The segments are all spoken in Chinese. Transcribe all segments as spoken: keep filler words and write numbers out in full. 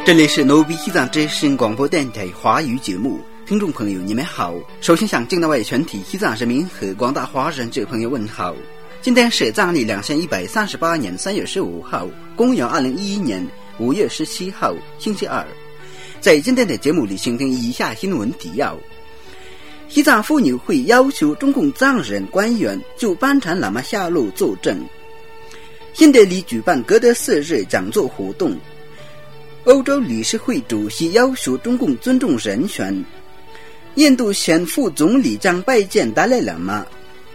这里是努比西藏之声广播电台华语节目，听众朋友你们好。首先向境内外全体西藏人民和广大华人这朋友问好。今天是藏历两千一百三十八年三月十五号，公元二零一一年五月十七号，星期二。在今天的节目里，请听以下新闻提要：西藏妇女会要求中共藏人官员就班禅喇嘛下落作证。新德里举办格德四日讲座活动。欧洲理事会主席要求中共尊重人权。印度前副总理将拜见达赖喇嘛。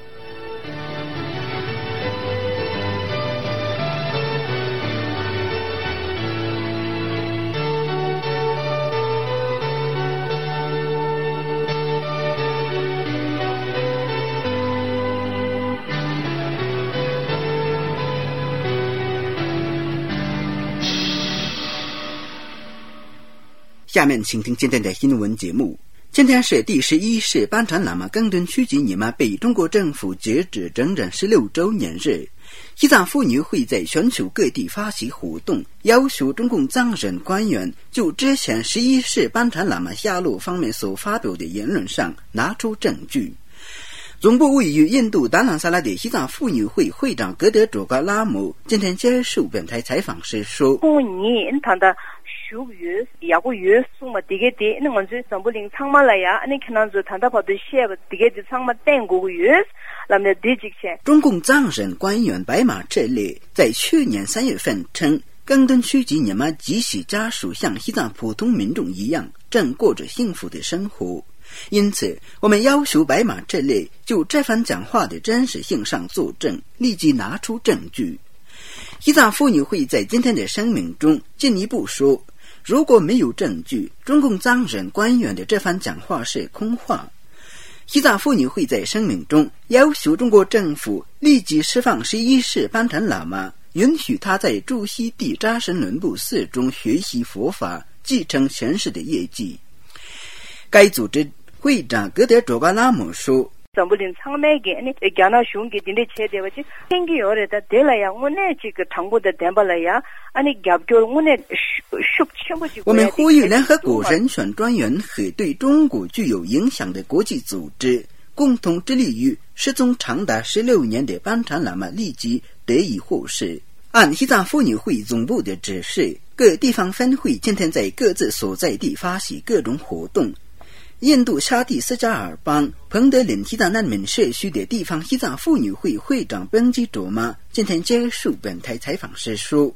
下面请听今天的新闻节目。今天是第十一世班禅喇嘛根敦区吉尼玛被中国政府截止整整十六周年日。西藏妇女会在全球各地发起活动，要求中共藏人官员就之前十一世班禅喇嘛下落方面所发表的言论上拿出证据。总部位于印度达兰萨拉的西藏妇女会会长格德佐嘎拉姆今天接受本台采访时说， 修约야구约数嘛되게 돼 있는 건지 전부링 창말라야 아니 그나저 단답하도 시에 되게 돼 창마 땡고约라면 디직체 中共藏人官员白马这类在去年三月份称，根敦区吉尼玛及其家属像西藏普通民众一样正过着幸福的生活，因此我们要求白马这类就这番讲话的真实性上作证，立即拿出证据。西藏妇女会在今天的声明中进一步说，如果没有证据，中共藏人官员的这番讲话是空话。西藏妇女会在声明中要求中国政府立即释放十一世班禅喇嘛，允许他在驻西地扎什伦布寺中学习佛法，继承前世的业绩。该组织会长格德佐嘎拉姆说， 전부린 창매게 아니 야나 슝게 딘데 체데와지 생기 요래다 될라야 오늘 지금 당고대 댐발라야 아니 갑교 오늘 슉 첨부지 我们呼吁联合国人权专员和对中国具有影响的国际组织共同致力于失踪长达十六年的班禅喇嘛立即得以获释。按西藏妇女会总部的指示，各地方分会今天在各自所在地发起各种活动。印度沙地斯加尔邦彭德林西藏难民社区的地方西藏妇女会会长奔基卓玛今天接受本台采访时说，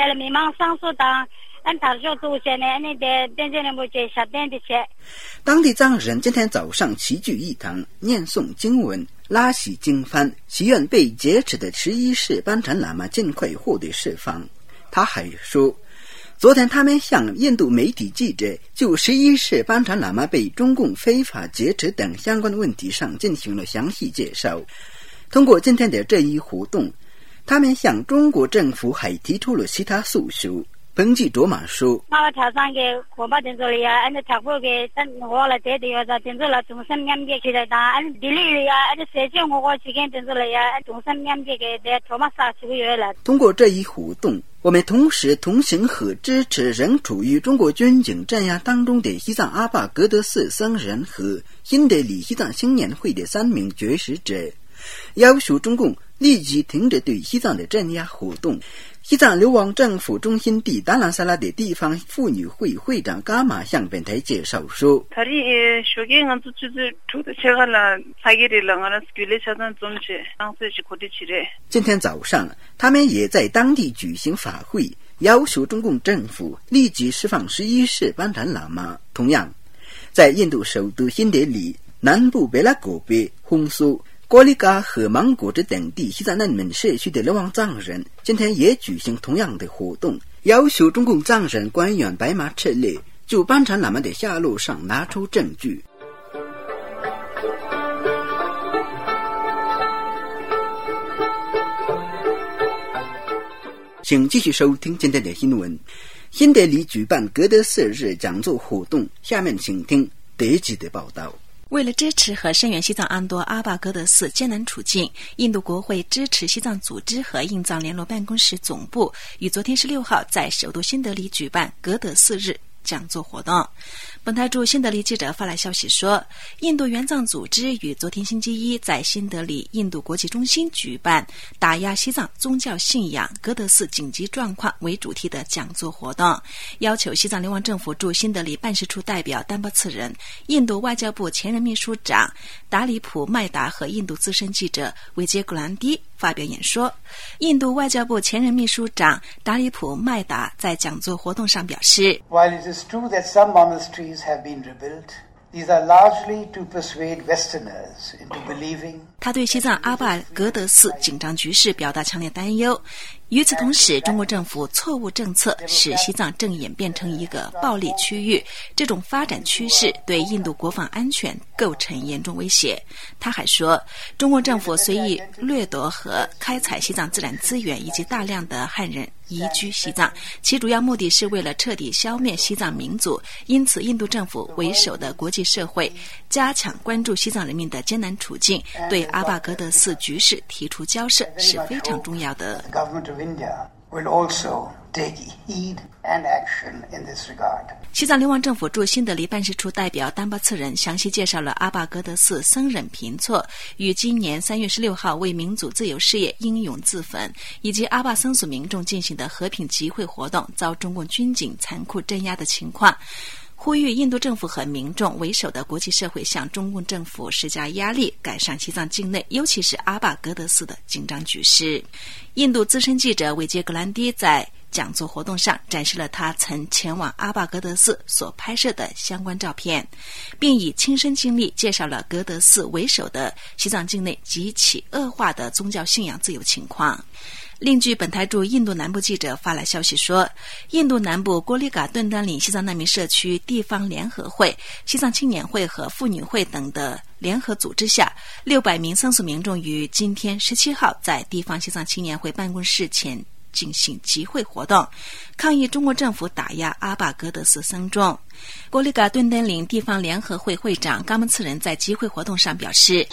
当地藏人今天早上齐聚一堂，念诵经文，拉起经幡，祈愿被劫持的十一世班禅喇嘛尽快获得释放。他还说，昨天他们向印度媒体记者就十一世班禅喇嘛被中共非法劫持等相关问题上进行了详细介绍。通过今天的这一活动，他们向中国政府还提出了其他诉求。彭基卓玛说，通过这一活动，我们同时同情和支持仍处于中国军警镇压当中的西藏阿坝格德寺僧人和新德里西藏青年会的三名绝食者，要求中共立即停止对西藏的镇压活动。西藏流亡政府中心地达兰萨拉的地方妇女会会长伽马向本台介绍说，今天早上他们也在当地举行法会，要求中共政府立即释放十一世班禅喇嘛。同样，在印度首都新德里、南部贝拉果贝、红苏、郭里嘎和芒果子等地西藏难民社区的流亡藏人今天也举行同样的活动，要求中共藏人官员白马赤烈就班禅喇嘛的下落上拿出证据。请继续收听今天的新闻。新德里举办格德四日讲座活动，下面请听德吉的报道。 为了支持和声援西藏安多阿巴格德寺艰难处境，印度国会支持西藏组织和印藏联络办公室总部于昨天十六号在首都新德里举办格德寺日讲座活动。本台驻新德里记者发来消息说，印度援藏组织于昨天星期一在新德里印度国际中心举办打压西藏宗教信仰格德寺紧急状况为主题的讲座活动，要求西藏流亡政府驻新德里办事处代表丹巴次仁、印度外交部前任秘书长达里普麦达和印度资深记者维杰古兰迪发表演说。印度外交部前任秘书长达里普麦达在讲座活动上表示， While it is true that some monasteries have been rebuilt, these are largely to persuade Westerners into believing。 他对西藏阿巴格德寺紧张局势表达强烈担忧。与此同时，中国政府错误政策使西藏正演变成一个暴力区域，这种发展趋势对印度国防安全构成严重威胁。他还说，中国政府随意掠夺和开采西藏自然资源，以及大量的汉人移居西藏，其主要目的是为了彻底消灭西藏民族。因此，印度政府为首的国际社会加强关注西藏人民的艰难处境，对阿巴格德寺局势提出交涉是非常重要的。西藏流亡政府驻新德里办事处代表丹巴次仁详细介绍了阿巴格德寺僧人平措于今年三月十六号为民主自由事业英勇自焚，以及阿巴僧俗民众进行的和平集会活动遭中共军警残酷镇压的情况，呼吁印度政府和民众为首的国际社会向中共政府施加压力，改善西藏境内尤其是阿巴格德寺的紧张局势。印度资深记者维杰格兰迪在讲座活动上展示了他曾前往阿巴格德寺所拍摄的相关照片，并以亲身经历介绍了格德寺为首的西藏境内极其恶化的宗教信仰自由情况。另据本台驻印度南部记者发来消息说，印度南部郭里嘎顿丹岭西藏难民社区地方联合会、西藏青年会和妇女会等的联合组织下，六百名僧俗民众于今天十七号在地方西藏青年会办公室前进行集会活动，抗议中国政府打压阿巴格德寺僧众。郭里嘎顿丹岭地方联合会会长冈木次仁在集会活动上表示，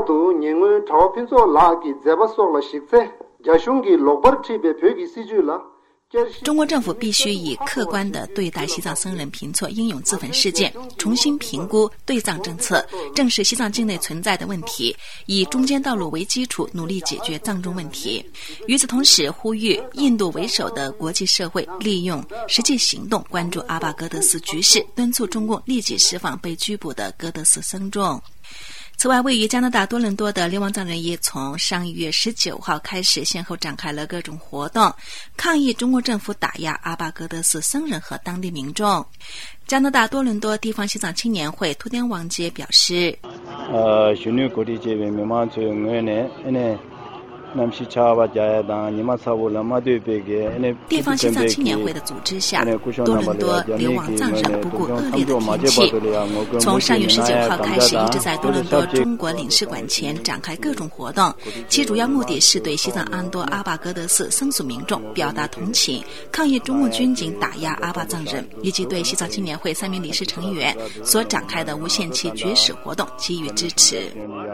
中国政府必须以客观地对待西藏僧人平措英勇自焚事件，重新评估对藏政策，正视西藏境内存在的问题，以中间道路为基础，努力解决藏中问题。与此同时，呼吁印度为首的国际社会利用实际行动关注阿巴格德寺局势，敦促中共立即释放被拘捕的格德寺僧众。此外，位于加拿大多伦多的流亡藏人也从上月十九号开始先后展开了各种活动，抗议中国政府打压阿巴格德寺僧人和当地民众。加拿大多伦多地方西藏青年会图典王杰表示， 呃，匈奴国的这边没嘛做我呢，呢。 地方西藏青年会的组织下，多伦多流亡藏人不顾恶劣的天气，从上月十九号开始一直在多伦多中国领事馆前展开各种活动，其主要目的是对西藏安多阿巴格德寺僧俗民众表达同情，抗议中共军警打压阿巴藏人，以及对西藏青年会三名理事成员所展开的无限期绝食活动给予支持。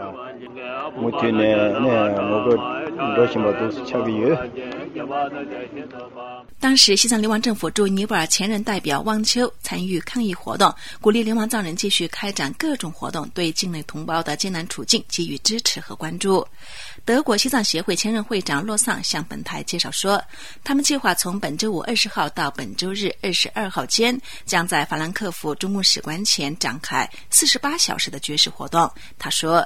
当时西藏流亡政府驻尼泊尔前任代表汪秋参与抗议活动，鼓励流亡藏人继续开展各种活动，对境内同胞的艰难处境给予支持和关注。德国西藏协会前任会长洛桑向本台介绍说，他们计划从本周五二十号到本周日二十二号间，将在法兰克福中共使馆前展开四十八小时的绝食活动。他说，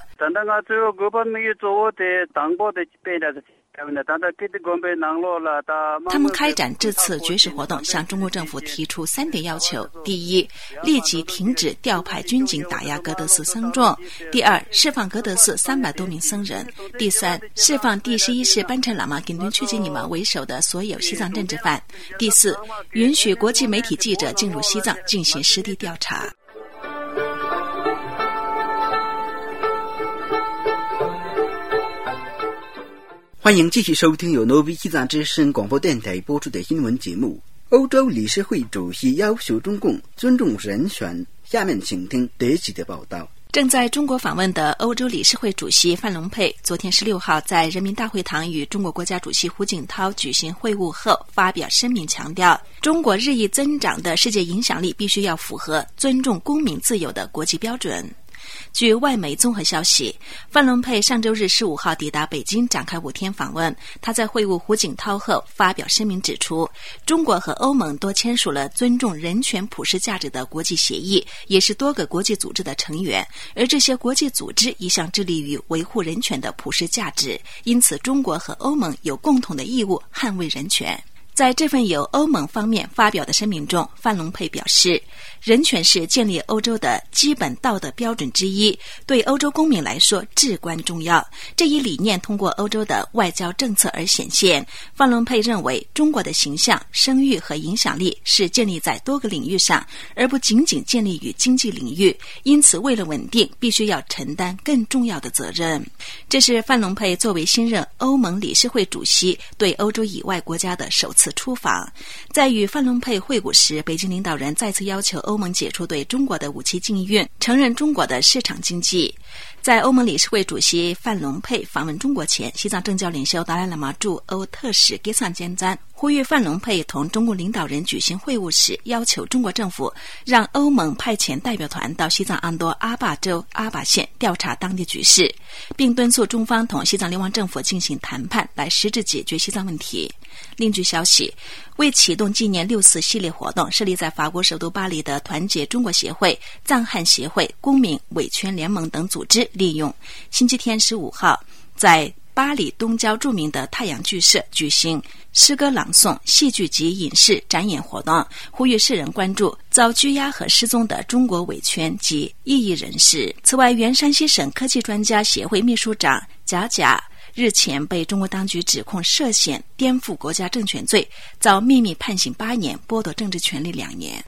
他们开展这次绝食活动向中国政府提出三点要求：第一，立即停止调派军警打压格德寺僧众；第二，释放格德寺三百多名僧人；第三，释放第十一世班禅喇嘛顶敦曲吉尼玛为首的所有西藏政治犯；第四，允许国际媒体记者进入西藏进行实地调查。 欢迎继续收听由挪威西藏之声广播电台播出的新闻节目。欧洲理事会主席要求中共尊重人权，下面请听德籍的报道。 正在中国访问的欧洲理事会主席范龙佩昨天十六号在人民大会堂与中国国家主席胡锦涛举行会晤后发表声明，强调中国日益增长的世界影响力必须要符合尊重公民自由的国际标准。据外媒综合消息，范龙佩上周日十五号抵达北京展开五天访问。他在会晤胡锦涛后发表声明指出，中国和欧盟多签署了尊重人权普世价值的国际协议，也是多个国际组织的成员，而这些国际组织一向致力于维护人权的普世价值，因此中国和欧盟有共同的义务捍卫人权。在这份由欧盟方面发表的声明中，范龙佩表示，人权是建立欧洲的基本道德标准之一，对欧洲公民来说至关重要。这一理念通过欧洲的外交政策而显现。范龙佩认为，中国的形象、声誉和影响力是建立在多个领域上，而不仅仅建立于经济领域，因此为了稳定，必须要承担更重要的责任。这是范龙佩作为新任欧盟理事会主席对欧洲以外国家的首次出访。在与范龙佩会晤时，北京领导人再次要求欧盟解除对中国的武器禁运，承认中国的市场经济。在欧盟理事会主席范龙佩访问中国前，西藏政教领袖达赖喇嘛驻欧特使给桑坚赞呼吁范龙佩同中共领导人举行会晤时，要求中国政府让欧盟派遣代表团到西藏安多阿坝州阿坝县调查当地局势，并敦促中方同西藏流亡政府进行谈判，来实质解决西藏问题。另据消息，为启动纪念六四系列活动，设立在法国首都巴黎的团结中国协会、藏汉协会、公民维权联盟等组织，利用星期天十五号在巴黎东郊著名的太阳剧社举行诗歌朗诵、戏剧及影视展演活动，呼吁世人关注遭拘押和失踪的中国维权及异议人士。此外，原山西省科技专家协会秘书长贾甲日前被中国当局指控涉嫌颠覆国家政权罪，遭秘密判刑八年，剥夺政治权利两年。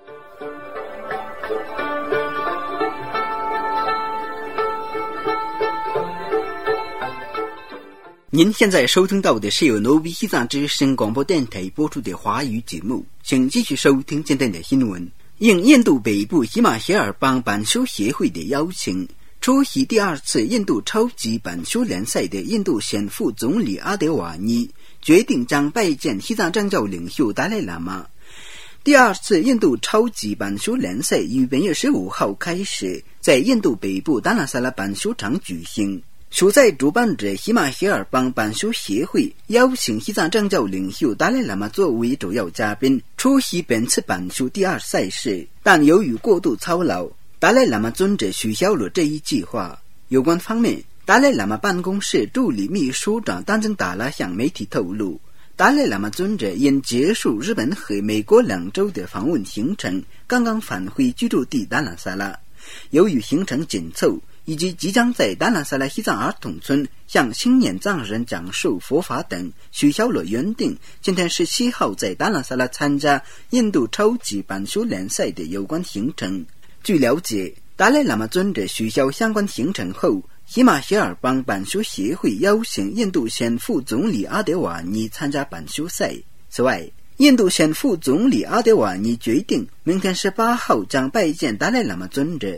您现在收听到的是由挪威西藏之声广播电台播出的华语节目，请继续收听今天的新闻。应印度北部喜马偕尔邦板球协会的邀请，出席第二次印度超级板球联赛的印度现副总理阿德瓦尼决定将拜见西藏政教领袖达赖喇嘛。第二次印度超级板球联赛于本月十五号开始，在印度北部达拉萨拉板球场举行。所在主办者喜马偕尔邦板球协会邀请西藏政教领袖达赖喇嘛作为主要嘉宾出席本次板球第二赛事，但由于过度操劳，达赖喇嘛尊者取消了这一计划。有关方面，达赖喇嘛办公室助理秘书长丹增达拉向媒体透露，达赖喇嘛尊者因结束日本和美国两周的访问行程，刚刚返回居住地达拉萨拉。由于行程紧凑，以及即将在达拉萨拉西藏儿童村向青年藏人讲述佛法等，取消了原定今天十七号在达拉萨拉参加印度超级板球联赛的有关行程。据了解，达赖喇嘛尊者取消相关行程后，喜马偕尔邦板球协会邀请印度现副总理阿德瓦尼参加板球赛。此外，印度现副总理阿德瓦尼决定明天十八号将拜见达赖喇嘛尊者。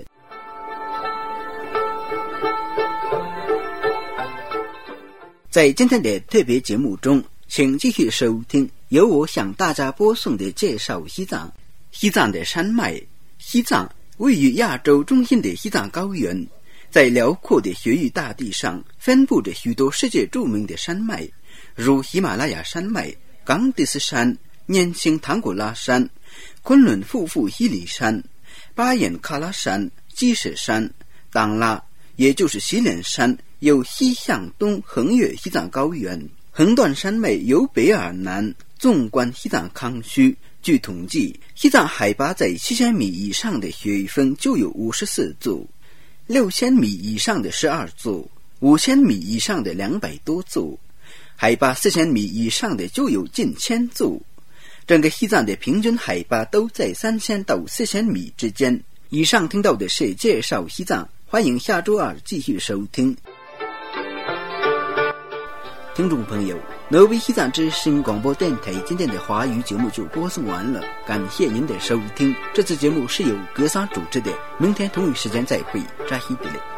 在今天的特别节目中，请继续收听由我向大家播送的介绍西藏。西藏的山脉，西藏位于亚洲中心的西藏高原，在辽阔的雪域大地上分布着许多世界著名的山脉，如喜马拉雅山脉、冈迪斯山、年轻唐古拉山、昆仑富富伊里山、巴彦喀拉山、鸡舍山、当拉，也就是西连山，由西向东横越西藏高原，横断山脉由北而南，纵观西藏康区。据统计，西藏海拔在七千米以上的雪峰就有五十四座，六千米以上的十二座，五千米以上的两百多座，海拔四千米以上的就有近千座。整个西藏的平均海拔都在三千到四千米之间。以上听到的是介绍西藏，欢迎下周二继续收听。 听众朋友，挪威西藏之声广播电台今天的华语节目就播送完了，感谢您的收听。这次节目是由格桑主持的，明天同一时间再会，扎西比勒。